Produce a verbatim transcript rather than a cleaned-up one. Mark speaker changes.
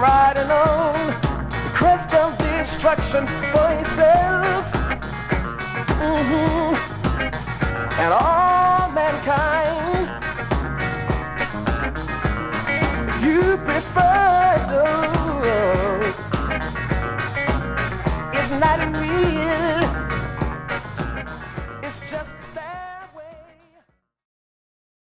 Speaker 1: riding on the crest of destruction for yourself, mm-hmm. and all mankind. If you prefer